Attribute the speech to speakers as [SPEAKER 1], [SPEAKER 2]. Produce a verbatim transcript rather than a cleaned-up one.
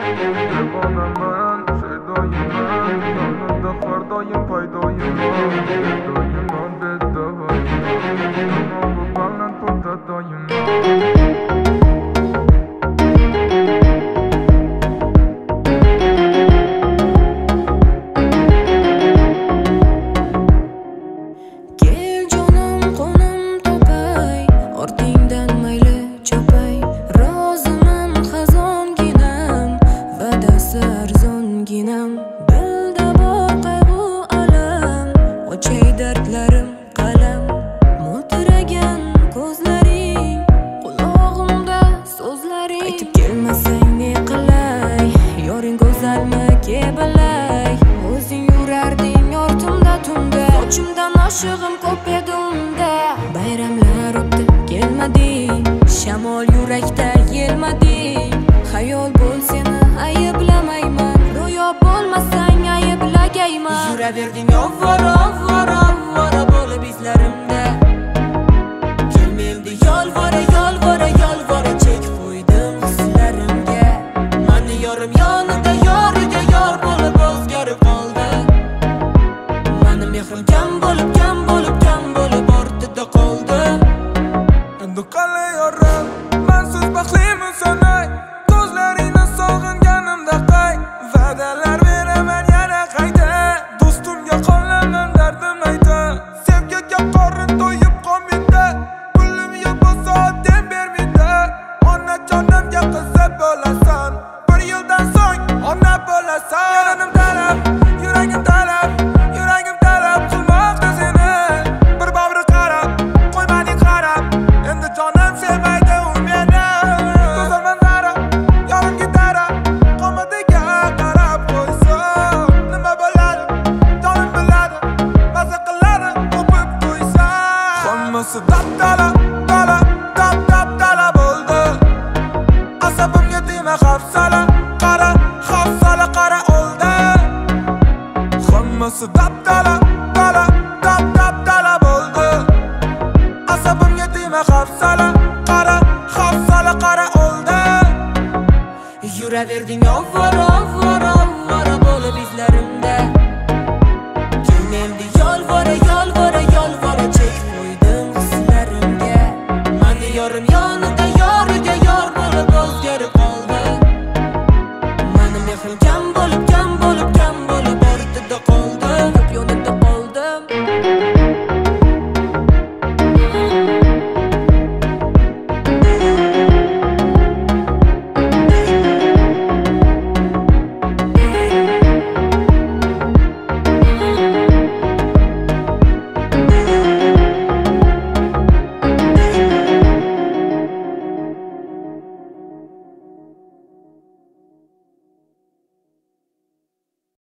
[SPEAKER 1] Devonaman, sevdoyimman, yonimda har doim paydoyimman. Bedoyimman, bedoyimman, tamom bu baland bo'ldi doyimman.
[SPEAKER 2] Dilda bor qayg'u alam, o'chay dardlarim qalam, mo'ltiragan ko'zlaring, qulog'imda so'zlaring. Aytib kelmasang ne qilay, yoring go'zalmi ke bilay, o'zing yurarding ortimda tunda, sochimdan oshig'im ko'p edi unda. Bayramlar o'tdi kelmading, shamol yurakda yelmading, xayol bo'l seni ayblamayman, ro'yo bo'lmasang ayblagayman. Yuraverding ovvora ovvora ovvora bo'lib izlarimda, kelmedi yolvora yolvora yolvora chek qo'ydim hislarimga. Mani yorim yonida yoriga yor bo'lib o'zgarib qoldi, mani mehrim kam bo'lib kam bo'lib kam bo'lib ortida qoldi.
[SPEAKER 1] Endi qalay yorim, mensiz baxtliman sanay, ko'zlaringni sog'inganimda qay, va'dalar beraman yana qayta, do'stimga qolaman dardim ayta. Sevgiga qorin to'yib qolmaydi, pulim yo'q bo'lsa odam bermaydi. Onajonimga qizi bo'lasan, bir yildan so'ng ona bo'lasan. Yuranim talab, yuragim talab, yuragim talab qilmoqda seni. Bir bag'ri qarab, qo'ymading qarab, endi jonim sevmaydi u meni. Go'zal manzara, yorim gitara, qomatiga qarab qo'ysa, nima bo'ladi, jonim biladi, maza qiladi o'pib qo'ysa. Hammasi dab-dala, dala, dab-dab-dala bo'ldi. Asabimga tegma hafsala, qara, hafsala qara oldi. Hammasi dab-dala, dala, dab-dab-dala bo'ldi. Asabimga tegma hafsala, qara, hafsala qara oldi.
[SPEAKER 2] Yuraverding ovvora ovvora ovvora bo'lib izlarimda, kelmedi yolvora yolvora